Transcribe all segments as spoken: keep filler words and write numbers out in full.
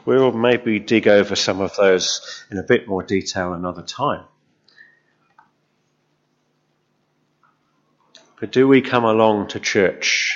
We'll maybe dig over some of those in a bit more detail another time. But do we come along to church,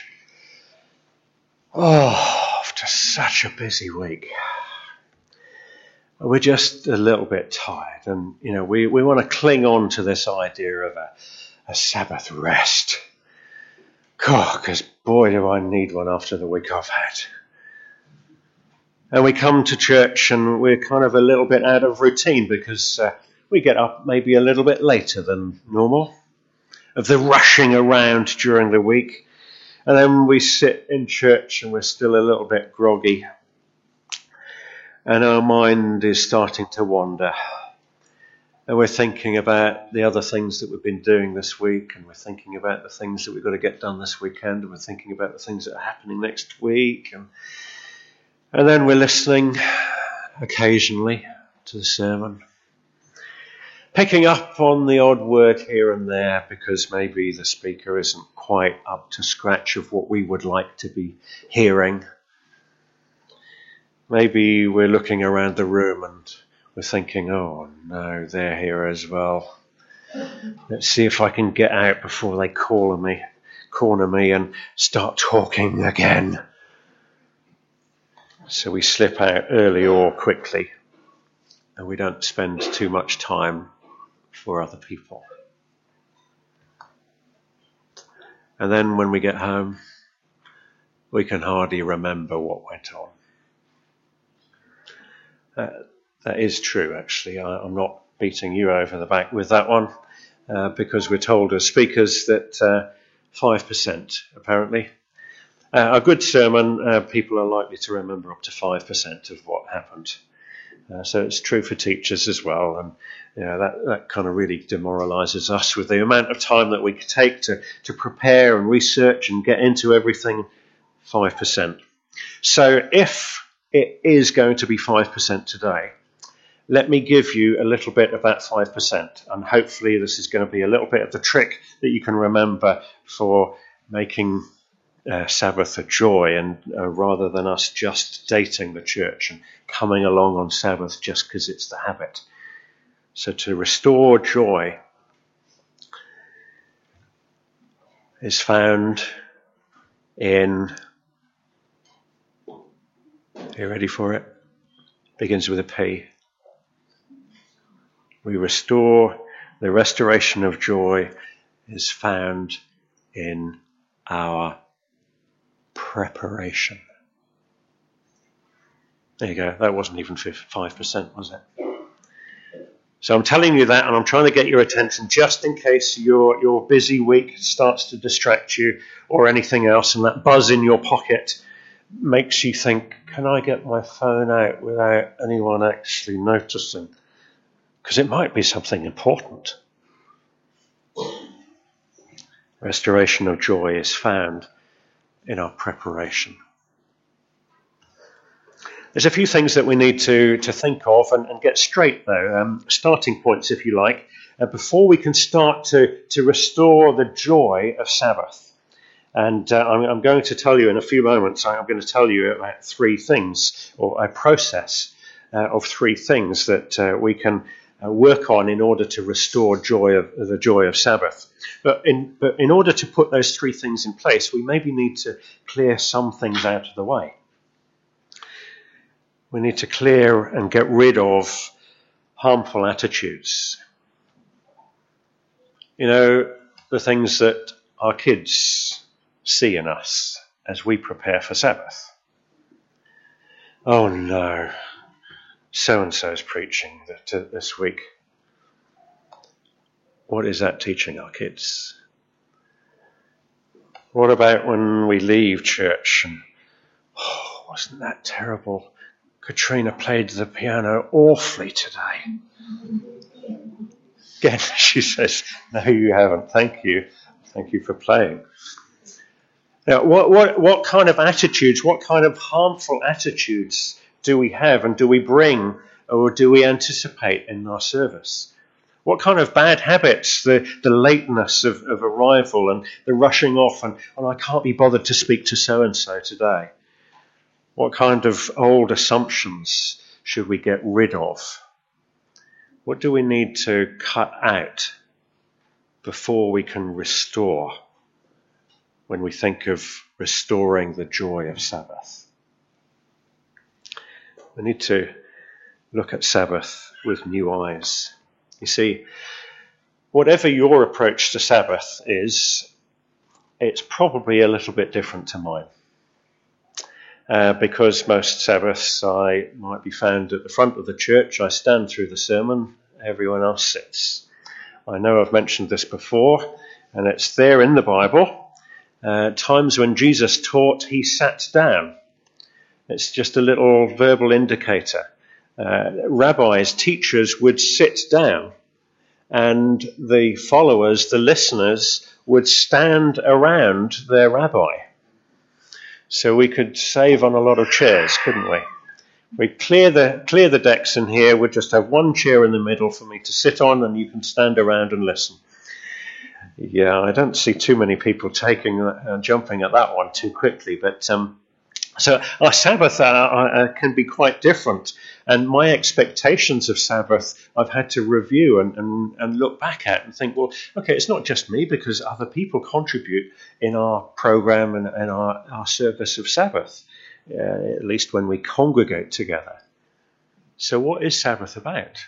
oh, after such a busy week? We're just a little bit tired, and you know we, we want to cling on to this idea of a, a Sabbath rest. God, because boy do I need one after the week I've had. And we come to church and we're kind of a little bit out of routine because uh, we get up maybe a little bit later than normal, of the rushing around during the week. And then we sit in church and we're still a little bit groggy. And our mind is starting to wander. And we're thinking about the other things that we've been doing this week. And we're thinking about the things that we've got to get done this weekend. And we're thinking about the things that are happening next week. And, and then we're listening occasionally to the sermon. Picking up on the odd word here and there because maybe the speaker isn't quite up to scratch of what we would like to be hearing. Maybe we're looking around the room and we're thinking, oh no, they're here as well. Let's see if I can get out before they corner me, corner me and start talking again. So we slip out early or quickly and we don't spend too much time for other people. And then when we get home, we can hardly remember what went on. Uh, that is true, actually. I, I'm not beating you over the back with that one, uh, because we're told as speakers that uh, five percent, apparently. Uh, a good sermon, uh, people are likely to remember up to five percent of what happened. Uh, so it's true for teachers as well. And you know, that, that kind of really demoralises us with the amount of time that we could take to, to prepare and research and get into everything, five percent. So if it is going to be five percent today, let me give you a little bit of that five percent. And hopefully this is going to be a little bit of the trick that you can remember for making uh, Sabbath a joy, and uh, rather than us just dating the church and coming along on Sabbath just because it's the habit. So to restore joy is found in, are you ready for it? Begins with a P. We restore, the restoration of joy is found in our preparation. There you go. That wasn't even five percent, was it? So I'm telling you that, and I'm trying to get your attention just in case your your busy week starts to distract you or anything else, and that buzz in your pocket makes you think, can I get my phone out without anyone actually noticing? Because it might be something important. Restoration of joy is found in our preparation. There's a few things that we need to, to think of and, and get straight, though, um, starting points, if you like, uh, before we can start to, to restore the joy of Sabbath. And uh, I'm, I'm going to tell you in a few moments, I'm going to tell you about three things, or a process uh, of three things that uh, we can uh, work on in order to restore joy of the joy of Sabbath. But in, but in order to put those three things in place, we maybe need to clear some things out of the way. We need to clear and get rid of harmful attitudes. You know, the things that our kids see in us as we prepare for Sabbath. Oh no, so-and-so's preaching that, uh, this week. What is that teaching our kids? What about when we leave church and, oh, wasn't that terrible? Katrina played the piano awfully today. Again, she says, no, you haven't. Thank you. Thank you for playing. Now, what, what, what kind of attitudes, what kind of harmful attitudes do we have and do we bring or do we anticipate in our service? What kind of bad habits, the, the lateness of, of arrival and the rushing off and, and I can't be bothered to speak to so-and-so today. What kind of old assumptions should we get rid of? What do we need to cut out before we can restore when we think of restoring the joy of Sabbath? We need to look at Sabbath with new eyes. You see, whatever your approach to Sabbath is, it's probably a little bit different to mine. Uh, because most Sabbaths I might be found at the front of the church, I stand through the sermon, everyone else sits. I know I've mentioned this before, and it's there in the Bible. Uh, times when Jesus taught, he sat down. It's just a little verbal indicator. Uh, rabbis, teachers would sit down, and the followers, the listeners, would stand around their rabbi. So we could save on a lot of chairs, couldn't we? We'd clear the clear the decks in here. We'd just have one chair in the middle for me to sit on, and you can stand around and listen. Yeah, I don't see too many people taking uh, jumping at that one too quickly. But um, so our Sabbath uh, uh, can be quite different. And my expectations of Sabbath, I've had to review and, and, and look back at and think, well, okay, it's not just me, because other people contribute in our program and, and our, our service of Sabbath, uh, at least when we congregate together. So what is Sabbath about?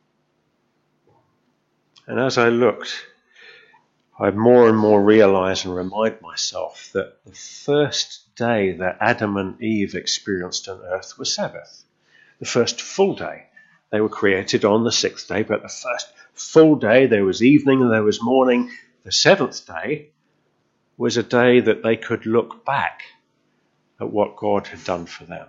And as I looked, I more and more realize and remind myself that the first day that Adam and Eve experienced on earth was Sabbath. The first full day. They were created on the sixth day, but the first full day, there was evening and there was morning. The seventh day was a day that they could look back at what God had done for them.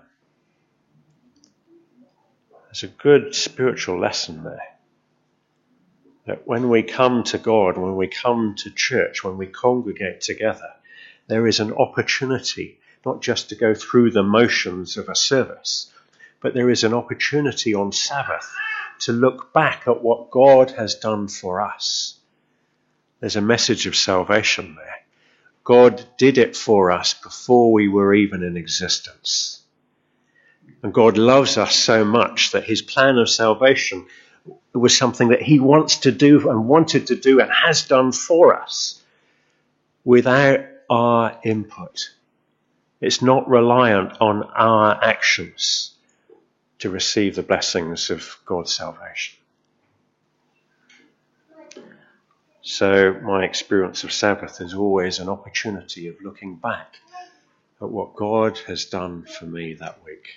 There's a good spiritual lesson there. That when we come to God, when we come to church, when we congregate together, there is an opportunity not just to go through the motions of a service, but there is an opportunity on Sabbath to look back at what God has done for us. There's a message of salvation there. God did it for us before we were even in existence. And God loves us so much that his plan of salvation was something that he wants to do and wanted to do and has done for us without our input. It's not reliant on our actions to receive the blessings of God's salvation. So my experience of Sabbath is always an opportunity of looking back at what God has done for me that week.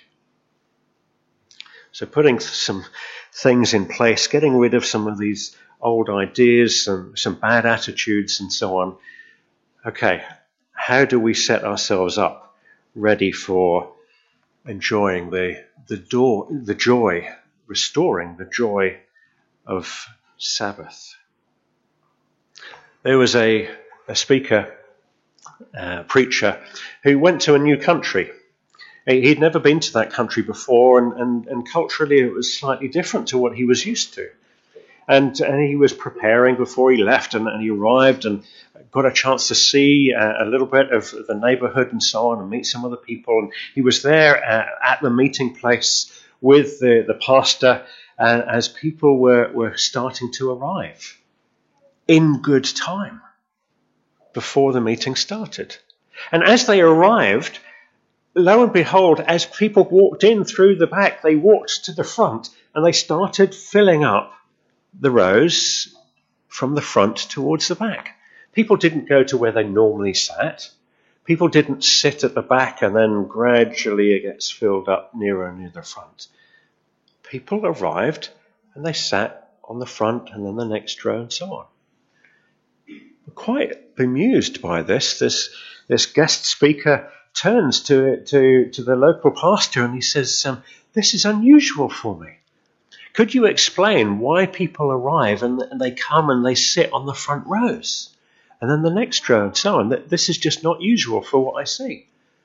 So putting some things in place, getting rid of some of these old ideas and some bad attitudes and so on. Okay, how do we set ourselves up ready for enjoying the the door, the joy, restoring the joy of Sabbath? There was a, a speaker, uh, preacher, who went to a new country. He'd never been to that country before, and, and, and culturally it was slightly different to what he was used to. And, and he was preparing before he left, and, and he arrived and got a chance to see uh, a little bit of the neighborhood and so on, and meet some of the people. And he was there uh, at the meeting place with the, the pastor uh, as people were, were starting to arrive in good time before the meeting started. And as they arrived, lo and behold, as people walked in through the back, they walked to the front and they started filling up the rows from the front towards the back. People didn't go to where they normally sat. People didn't sit at the back and then gradually it gets filled up nearer and near the front. People arrived and they sat on the front and then the next row and so on. I'm quite bemused by this. This, this guest speaker turns to, to, to the local pastor and he says, um, this is unusual for me. Could you explain why people arrive and they come and they sit on the front rows? And then the next row and so on. This is just not usual for what I see.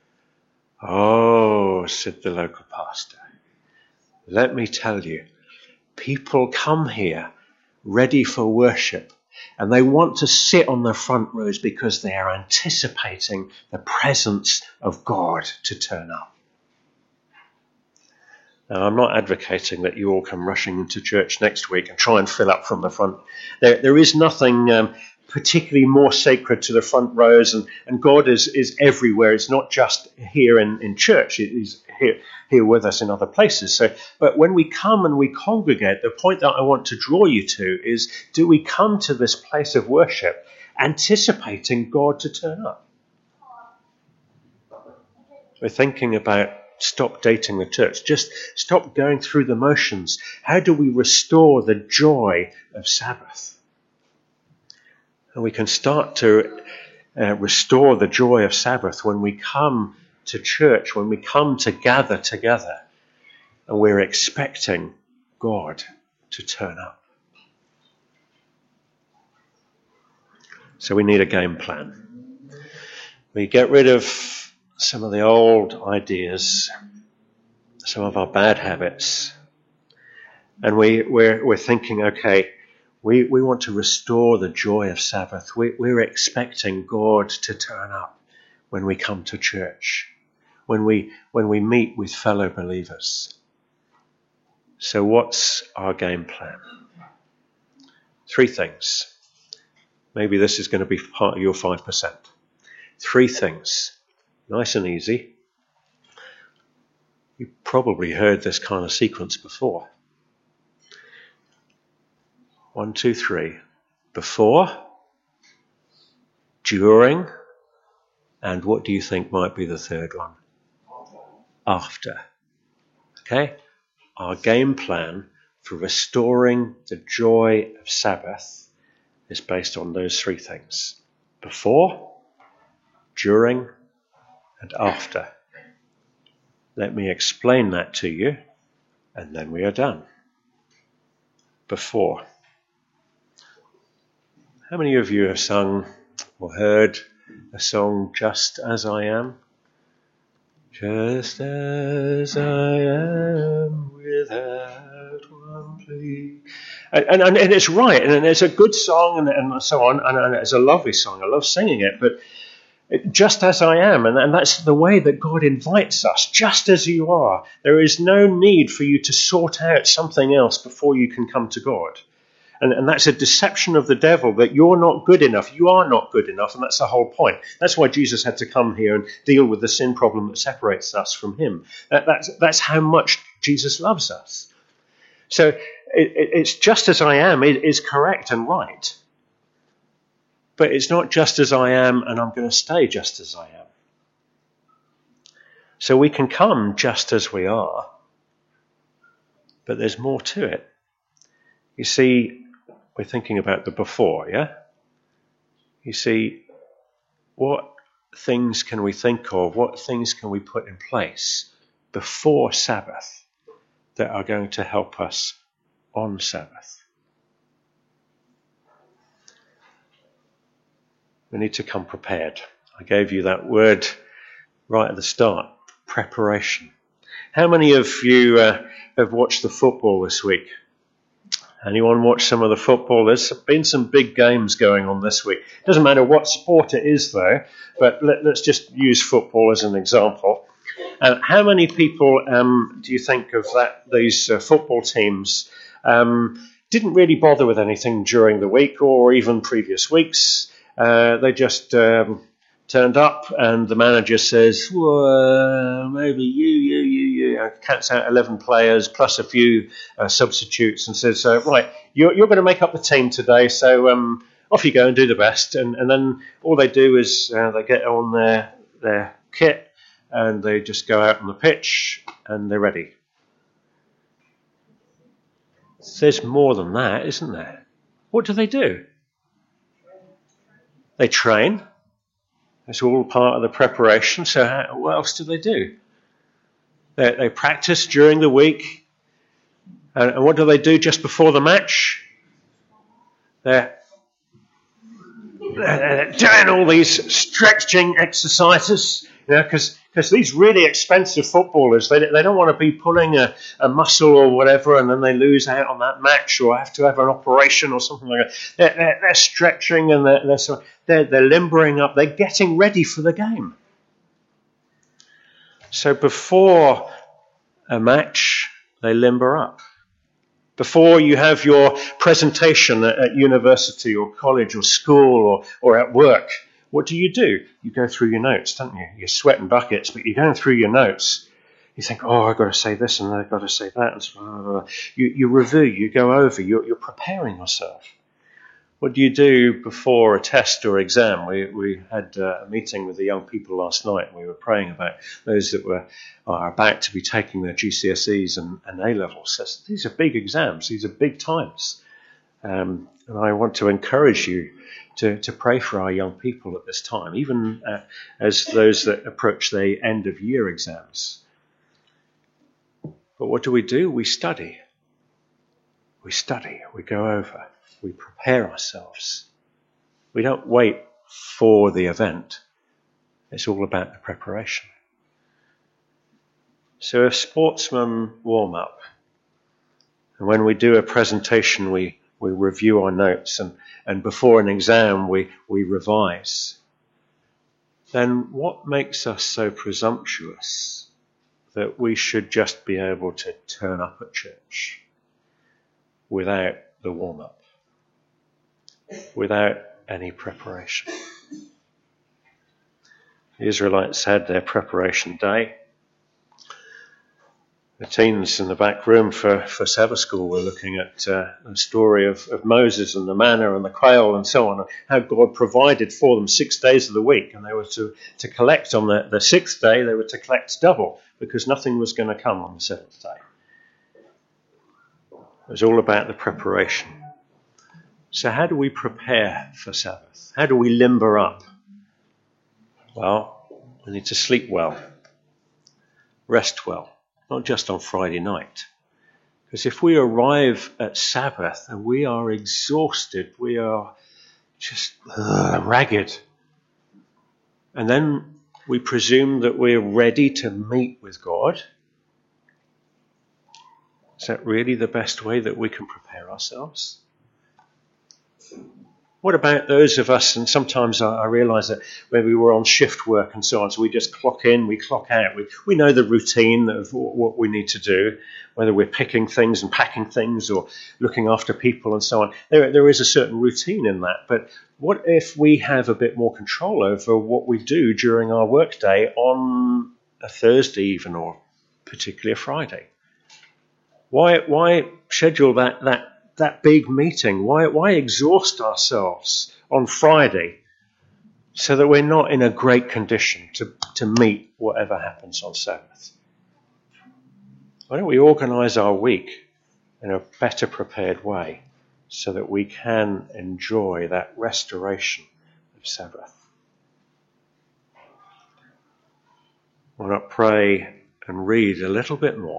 Oh, said the local pastor. Let me tell you, people come here ready for worship. And they want to sit on the front rows because they are anticipating the presence of God to turn up. Now, I'm not advocating that you all come rushing into church next week and try and fill up from the front. There, there is nothing um, particularly more sacred to the front rows, and, and God is, is everywhere. It's not just here in, in church. He's here, here with us in other places. So, but when we come and we congregate, the point that I want to draw you to is, do we come to this place of worship anticipating God to turn up? We're thinking about stop dating the church. Just stop going through the motions. How do we restore the joy of Sabbath? And we can start to uh, restore the joy of Sabbath when we come to church, when we come to gather together, and we're expecting God to turn up. So we need a game plan. We get rid of some of the old ideas, some of our bad habits, and we, we're, we're thinking, okay, we, we want to restore the joy of Sabbath. We, we're expecting God to turn up when we come to church, when we, when we meet with fellow believers. So what's our game plan? Three things. Maybe this is going to be part of your five percent. Three things. Nice and easy. You've probably heard this kind of sequence before. One, two, three. Before, during, and what do you think might be the third one? After. Okay? Our game plan for restoring the joy of Sabbath is based on those three things. Before, during, and after. Let me explain that to you, and then we are done. Before. How many of you have sung or heard a song, Just As I Am? Just as I am, without one plea. And, and, and it's right, and it's a good song, and, and so on, and, and it's a lovely song. I love singing it, but just as I am, and, and that's the way that God invites us, just as you are. There is no need for you to sort out something else before you can come to God. And, and that's a deception of the devil, that you're not good enough. You are not good enough, and that's the whole point. That's why Jesus had to come here and deal with the sin problem that separates us from him. That, that's, that's how much Jesus loves us. So it, it, it's just as I am it is correct and right. But it's not just as I am, and I'm going to stay just as I am. So we can come just as we are, but there's more to it. You see, we're thinking about the before, yeah? You see, what things can we think of, what things can we put in place before Sabbath that are going to help us on Sabbath? We need to come prepared. I gave you that word right at the start, preparation. How many of you uh, have watched the football this week? Anyone watch some of the football? There's been some big games going on this week. It doesn't matter what sport it is, though, but let, let's just use football as an example. Uh, how many people um, do you think of that? These uh, football teams um, didn't really bother with anything during the week or even previous weeks? Uh, they just um, turned up, and the manager says, well, maybe you, you, you, you, counts out eleven players plus a few uh, substitutes, and says, uh, right, you're, you're going to make up the team today, so um, off you go and do the best. And, and then all they do is uh, they get on their, their kit, and they just go out on the pitch, and they're ready. There's more than that, isn't there? What do they do? They train. It's all part of the preparation. So how, what else do they do? They, they practice during the week. And, and what do they do just before the match? They're, they're doing all these stretching exercises, you know, because because these really expensive footballers, they they don't want to be pulling a, a muscle or whatever, and then they lose out on that match or have to have an operation or something like that. They're, they're, they're stretching and they're, they're they're they're limbering up. They're getting ready for the game. So before a match, they limber up. Before you have your presentation at, at university or college or school or, or at work, what do you do? You go through your notes, don't you? You're sweating buckets, but you're going through your notes. You think, oh, I've got to say this and I've got to say that. And so, you, you review, you go over, you're, you're preparing yourself. What do you do before a test or exam? We we had uh, a meeting with the young people last night, and we were praying about those that were are about to be taking their G C S Es and, and A-levels. So these are big exams. These are big times. Um, and I want to encourage you to, to pray for our young people at this time, even uh, as those that approach the end of year exams. But what do we do? We study. We study. We go over. We prepare ourselves. We don't wait for the event. It's all about the preparation. So if sportsmen warm up, and when we do a presentation, we, we review our notes, and, and before an exam, we, we revise, then what makes us so presumptuous that we should just be able to turn up at church without the warm-up? Without any preparation. The Israelites had their preparation day. The teens in the back room for, for Sabbath school were looking at uh, the story of, of Moses and the manna and the quail and so on, and how God provided for them six days of the week, and they were to, to collect on the, the sixth day, they were to collect double, because nothing was going to come on the seventh day. It was all about the preparation. So how do we prepare for Sabbath? How do we limber up? Well, we need to sleep well, rest well, not just on Friday night. Because if we arrive at Sabbath and we are exhausted, we are just uh, ragged, and then we presume that we're ready to meet with God, is that really the best way that we can prepare ourselves? What about those of us, and sometimes I, I realise that when we were on shift work and so on, so we just clock in, we clock out. We, we know the routine of what we need to do, whether we're picking things and packing things or looking after people and so on. There, there is a certain routine in that. But what if we have a bit more control over what we do during our workday on a Thursday even, or particularly a Friday? Why, why schedule that, that that big meeting? Why, why exhaust ourselves on Friday so that we're not in a great condition to, to meet whatever happens on Sabbath? Why don't we organise our week in a better prepared way so that we can enjoy that restoration of Sabbath? Why not pray and read a little bit more?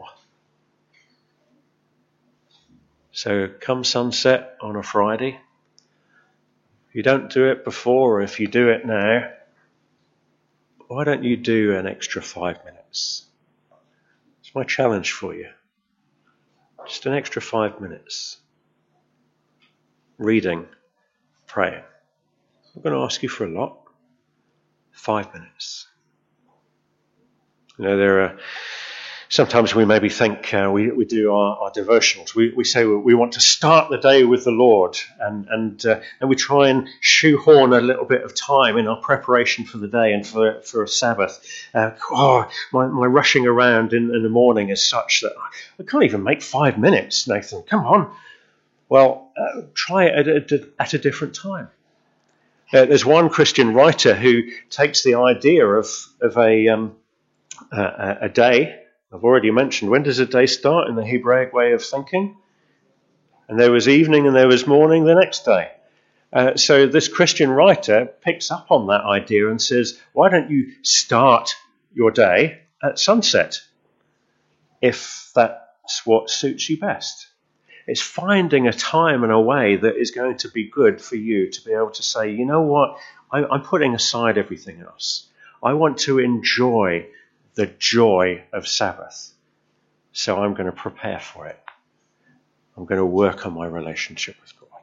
So come sunset on a Friday, if you don't do it before, or if you do it now, why don't you do an extra five minutes? It's my challenge for you. Just an extra five minutes. Reading, praying. I'm going to ask you for a lot. Five minutes. You know, there are... Sometimes we maybe think uh, we, we do our, our devotionals. We, we say we want to start the day with the Lord, and and uh, and we try and shoehorn a little bit of time in our preparation for the day and for for a Sabbath. Uh, oh, my, my rushing around in, in the morning is such that I can't even make five minutes, Nathan. Come on. Well, uh, try it at a, at a different time. Uh, there's one Christian writer who takes the idea of of a um, a, a day. I've already mentioned, when does a day start in the Hebraic way of thinking? And there was evening and there was morning the next day. Uh, so this Christian writer picks up on that idea and says, why don't you start your day at sunset, if that's what suits you best? It's finding a time and a way that is going to be good for you to be able to say, you know what, I, I'm putting aside everything else. I want to enjoy the joy of Sabbath. So I'm going to prepare for it. I'm going to work on my relationship with God.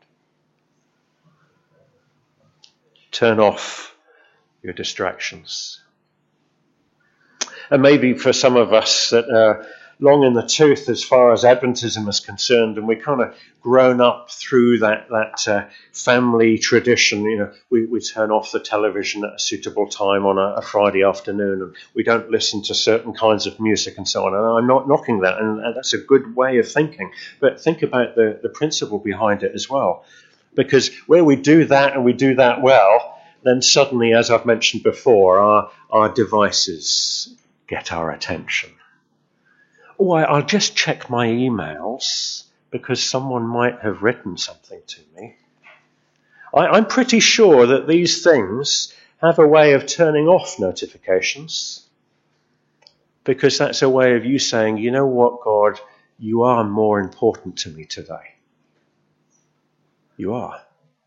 Turn off your distractions. And maybe for some of us that uh, long in the tooth as far as Adventism is concerned, and we kind of grown up through that that uh, family tradition. You know, we, we turn off the television at a suitable time on a, a Friday afternoon, and we don't listen to certain kinds of music and so on. And I'm not knocking that, and that's a good way of thinking. But think about the, the principle behind it as well. Because where we do that and we do that well, then suddenly, as I've mentioned before, our, our devices get our attention. Oh, I, I'll just check my emails because someone might have written something to me. I, I'm pretty sure that these things have a way of turning off notifications, because that's a way of you saying, you know what, God, you are more important to me today. You are.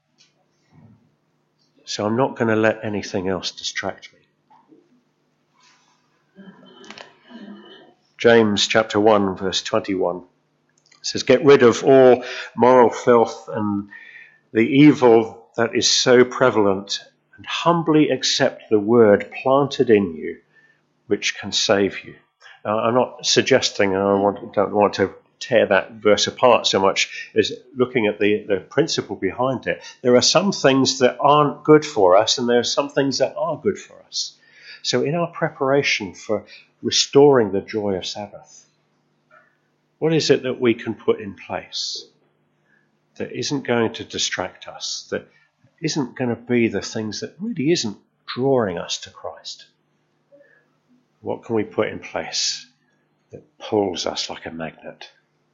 So I'm not going to let anything else distract me. James chapter one, verse twenty-one says, get rid of all moral filth and the evil that is so prevalent, and humbly accept the word planted in you, which can save you. Now, I'm not suggesting, and I want, don't want to tear that verse apart so much as looking at the, the principle behind it. There are some things that aren't good for us, and there are some things that are good for us. So in our preparation for restoring the joy of Sabbath, what is it that we can put in place that isn't going to distract us, that isn't going to be the things that really isn't drawing us to Christ? What can we put in place that pulls us like a magnet?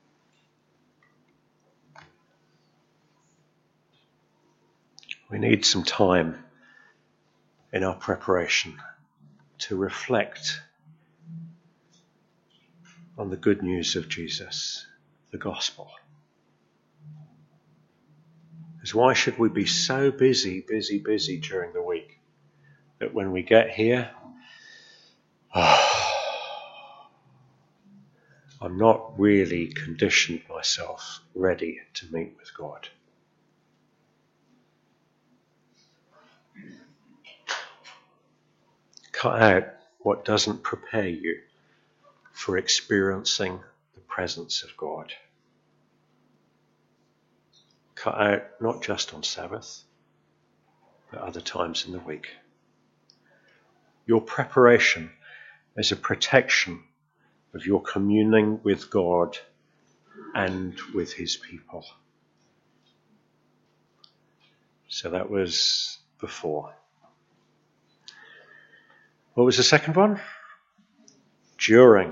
We need some time in our preparation to reflect on the good news of Jesus, the gospel. Because why should we be so busy, busy, busy during the week that when we get here, oh, I'm not really conditioned myself ready to meet with God? Cut out what doesn't prepare you for experiencing the presence of God. Cut out not just on Sabbath, but other times in the week. Your preparation is a protection of your communing with God and with his people. So that was before. What was the second one? During.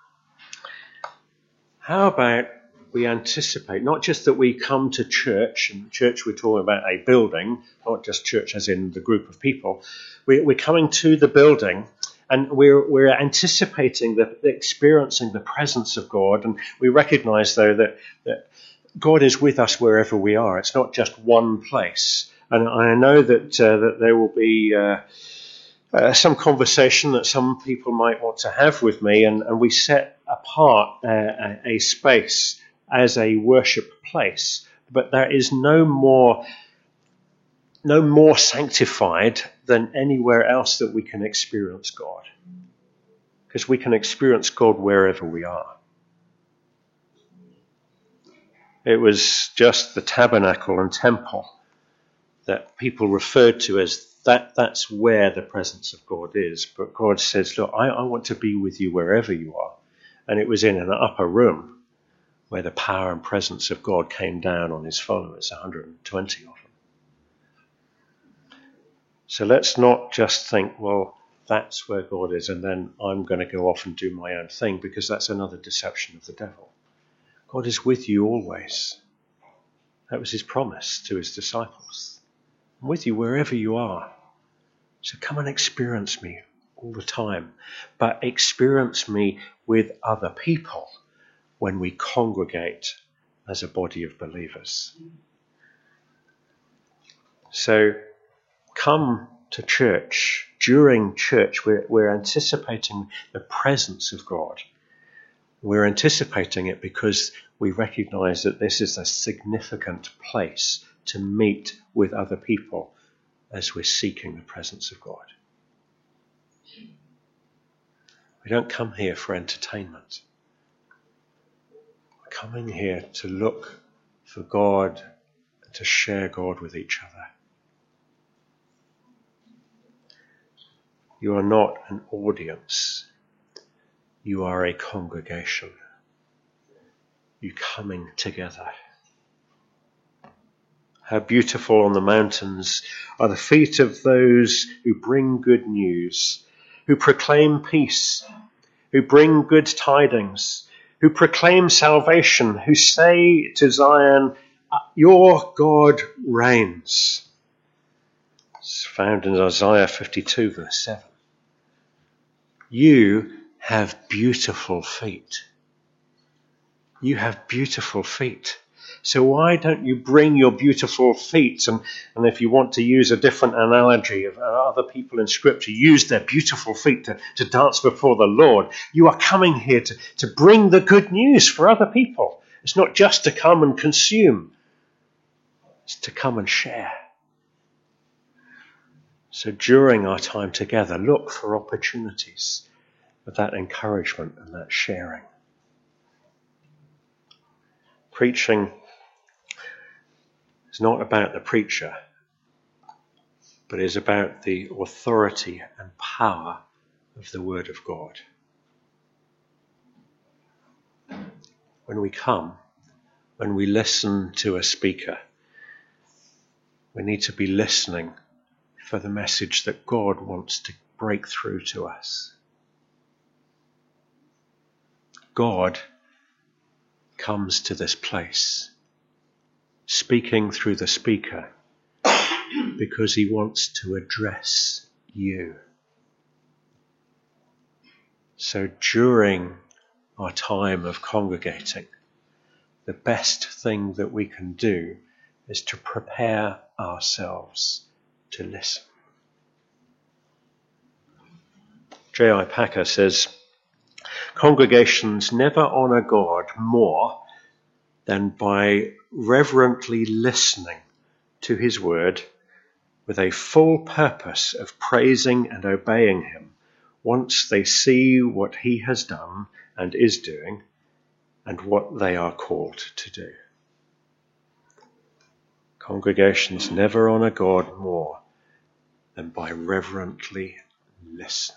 How about we anticipate, not just that we come to church, and church we're talking about a building, not just church as in the group of people. We, we're coming to the building and we're, we're anticipating the, experiencing the presence of God. And we recognize, though, that, that God is with us wherever we are. It's not just one place. And I know that, uh, that there will be uh, uh, some conversation that some people might want to have with me, and, and we set apart uh, a, a space as a worship place, but there is no more no more sanctified than anywhere else that we can experience God, because we can experience God wherever we are. It was just the tabernacle and temple that people referred to as that that's where the presence of God is, but God says, look, I, I want to be with you wherever you are. And it was in an upper room where the power and presence of God came down on his followers, one hundred twenty of them. So let's not just think, well, that's where God is, and then I'm going to go off and do my own thing, because that's another deception of the devil. God is with you always. That was his promise to his disciples. I'm with you wherever you are. So come and experience me all the time, but experience me with other people when we congregate as a body of believers. So come to church. During church, we're, we're anticipating the presence of God. We're anticipating it because we recognize that this is a significant place to meet with other people as we're seeking the presence of God. We don't come here for entertainment. coming here to look for God and to share God with each other. You are not an audience. You are a congregation. You coming together. How beautiful on the mountains are the feet of those who bring good news, who proclaim peace, who bring good tidings, who proclaim salvation, who say to Zion, your God reigns. It's found in Isaiah fifty-two, verse seven. You have beautiful feet. You have beautiful feet. So why don't you bring your beautiful feet? And, and if you want to use a different analogy of other people in Scripture, use their beautiful feet to, to dance before the Lord. You are coming here to, to bring the good news for other people. It's not just to come and consume. It's to come and share. So during our time together, look for opportunities of that encouragement and that sharing. Preaching is not about the preacher, but is about the authority and power of the Word of God. When we come, when we listen to a speaker, we need to be listening for the message that God wants to break through to us. God comes to this place, speaking through the speaker, because he wants to address you. So during our time of congregating, the best thing that we can do is to prepare ourselves to listen. J I Packer says, congregations never honour God more than by reverently listening to his word with a full purpose of praising and obeying him once they see what he has done and is doing and what they are called to do. Congregations never honour God more than by reverently listening.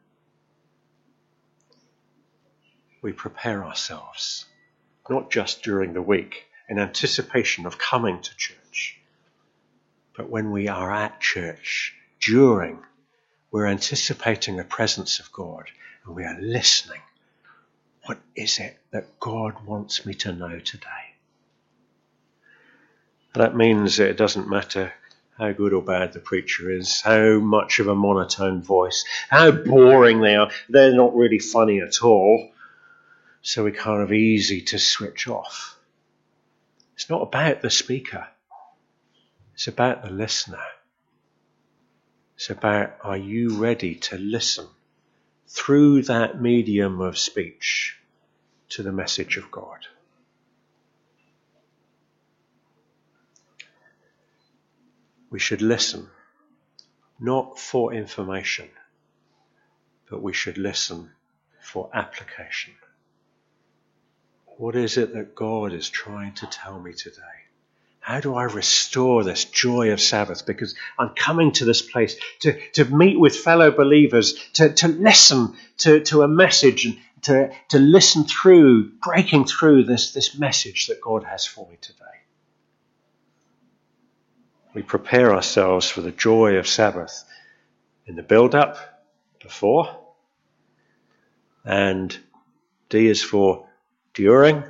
We prepare ourselves, not just during the week in anticipation of coming to church, but when we are at church, during, we're anticipating the presence of God and we are listening. What is it that God wants me to know today? That means that it doesn't matter how good or bad the preacher is, how much of a monotone voice, how boring they are. They're not really funny at all. So we're kind of easy to switch off. It's not about the speaker. It's about the listener. It's about, are you ready to listen through that medium of speech to the message of God? We should listen, not for information, but we should listen for application. What is it that God is trying to tell me today? How do I restore this joy of Sabbath? Because I'm coming to this place to, to meet with fellow believers, to, to listen to, to a message and to, to listen through, breaking through this, this message that God has for me today. We prepare ourselves for the joy of Sabbath in the build-up, before, and D is for during.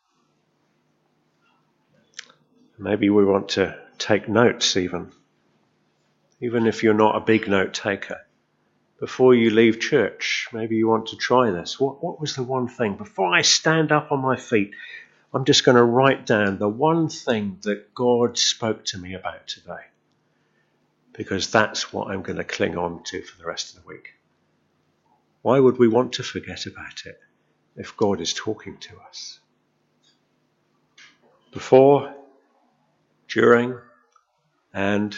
Maybe we want to take notes even, even if you're not a big note taker. Before you leave church, maybe you want to try this. What, what was the one thing? Before I stand up on my feet, I'm just going to write down the one thing that God spoke to me about today, because that's what I'm going to cling on to for the rest of the week. Why would we want to forget about it if God is talking to us? Before, during, and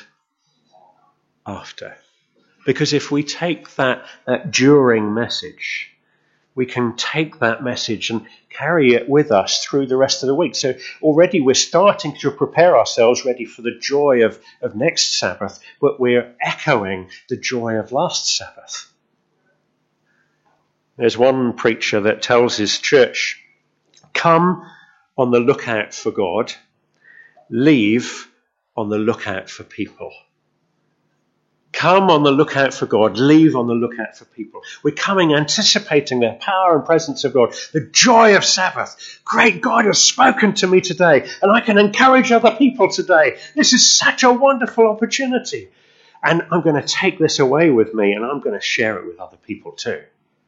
after. Because if we take that, that during message we can take that message and carry it with us through the rest of the week. So already we're starting to prepare ourselves ready for the joy of, of next Sabbath, but we're echoing the joy of last Sabbath. There's one preacher that tells his church, come on the lookout for God, leave on the lookout for people. Come on the lookout for God, leave on the lookout for people. We're coming anticipating the power and presence of God, the joy of Sabbath. Great, God has spoken to me today, and I can encourage other people today. This is such a wonderful opportunity. And I'm going to take this away with me, and I'm going to share it with other people too.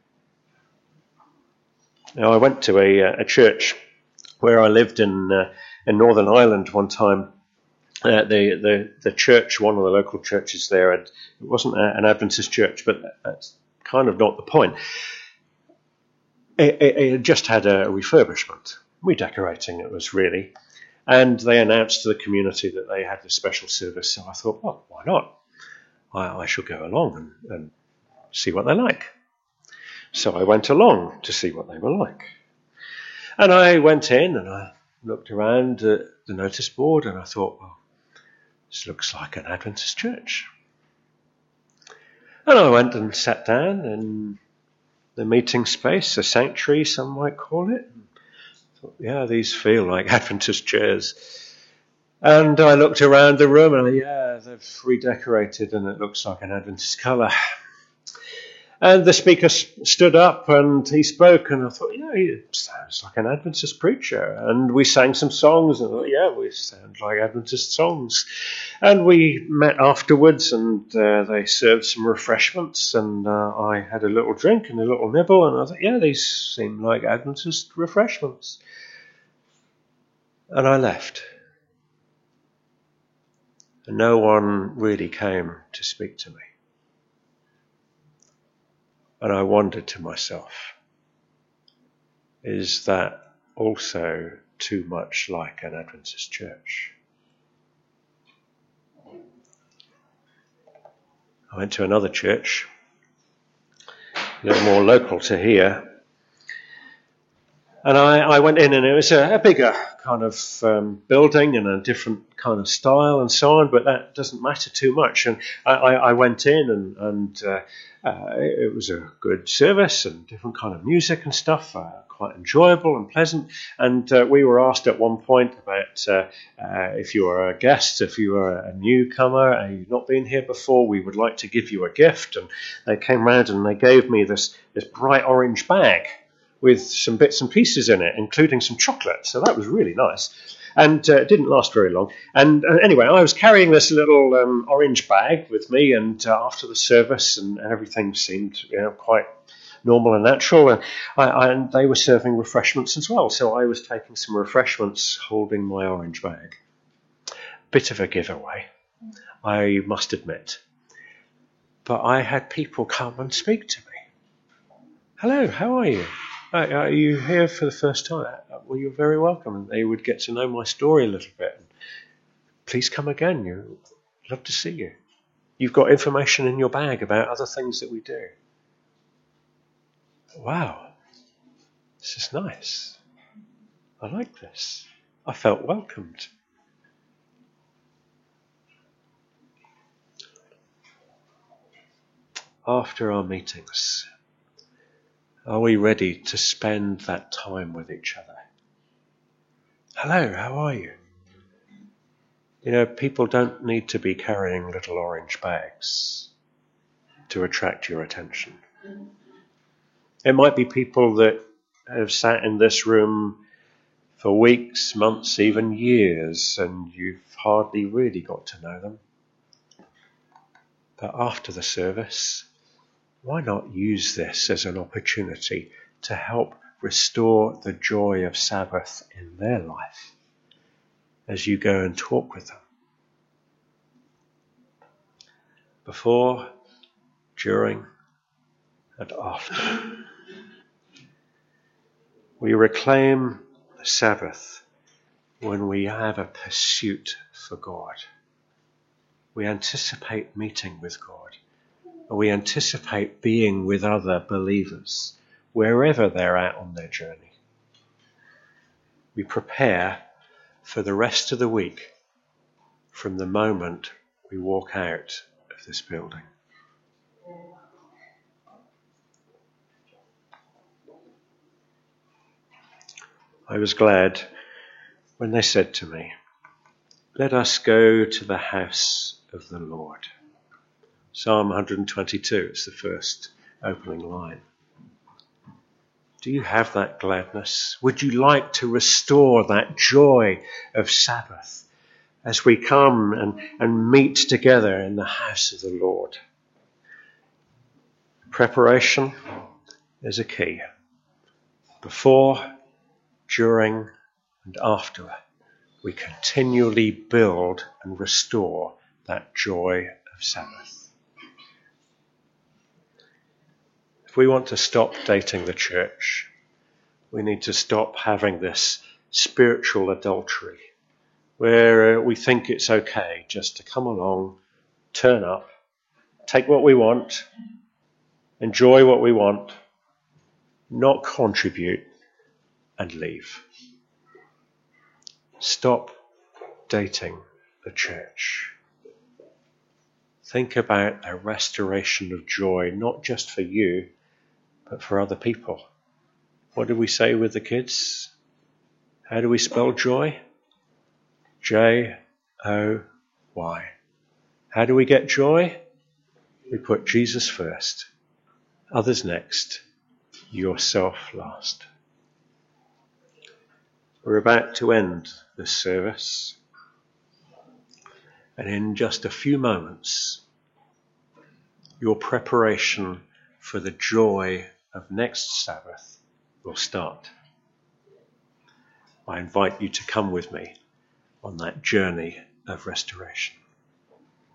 Now, I went to a, a church where I lived in uh, in Northern Ireland one time. Uh, the, the the church, one of the local churches there, and it wasn't a, an Adventist church, but that's kind of not the point. It, it, it just had a refurbishment, redecorating it was really, and they announced to the community that they had a special service. So I thought, well, why not? I, I shall go along and, and see what they're like. So I went along to see what they were like, and I went in and I looked around at the notice board, and I thought, well, this looks like an Adventist church. And I went and sat down in the meeting space, a sanctuary, some might call it. I thought, yeah, these feel like Adventist chairs. And I looked around the room, and yeah, they've redecorated, and it looks like an Adventist colour. And the speaker stood up and he spoke, and I thought, yeah, he sounds like an Adventist preacher. And we sang some songs, and I thought, yeah, we sound like Adventist songs. And we met afterwards, and uh, they served some refreshments, and uh, I had a little drink and a little nibble, and I thought, yeah, these seem like Adventist refreshments. And I left. And no one really came to speak to me. And I wondered to myself, is that also too much like an Adventist church? I went to another church, a little more local to here, and I, I went in, and it was a, a bigger kind of um, building and a different kind of style and so on, but that doesn't matter too much. And I, I, I went in, and, and uh, uh, it was a good service and different kind of music and stuff, uh, quite enjoyable and pleasant. And uh, we were asked at one point about uh, uh, if you were a guest, if you were a newcomer and you've not been here before, we would like to give you a gift. And they came round and they gave me this, this bright orange bag with some bits and pieces in it, including some chocolate. So that was really nice. And uh, it didn't last very long. And uh, anyway, I was carrying this little um, orange bag with me, and uh, after the service, and everything seemed, you know, quite normal and natural. And, I, I, and they were serving refreshments as well. So I was taking some refreshments, holding my orange bag. Bit of a giveaway, I must admit. But I had people come and speak to me. Hello, how are you? Uh, are you here for the first time? Uh, well, you're very welcome. And they would get to know my story a little bit. Please come again. You'd love to see you. You've got information in your bag about other things that we do. Wow, this is nice. I like this. I felt welcomed. After our meetings, are we ready to spend that time with each other? Hello, how are you? You know, people don't need to be carrying little orange bags to attract your attention. It might be people that have sat in this room for weeks, months, even years, and you've hardly really got to know them. But after the service, why not use this as an opportunity to help restore the joy of Sabbath in their life as you go and talk with them? Before, during, and after. We reclaim the Sabbath when we have a pursuit for God. We anticipate meeting with God. We anticipate being with other believers. wherever they're at on their journey. We prepare for the rest of the week from the moment we walk out of this building. I was glad when they said to me, "Let us go to the house of the Lord." Psalm one twenty-two is the first opening line. Do you have that gladness? Would you like to restore that joy of Sabbath as we come and, and meet together in the house of the Lord? Preparation is a key. Before, during, and after, we continually build and restore that joy of Sabbath. If we want to stop dating the church, we need to stop having this spiritual adultery where uh, we think it's okay just to come along, turn up, take what we want, enjoy what we want, not contribute, and leave. Stop dating the church. Think about a restoration of joy, not just for you, but for other people. What do we say with the kids? How do we spell joy? J O Y. How do we get joy? We put Jesus first, others next, yourself last. We're about to end this service, and in just a few moments, your preparation for the joy of next Sabbath will start. I invite you to come with me on that journey of restoration.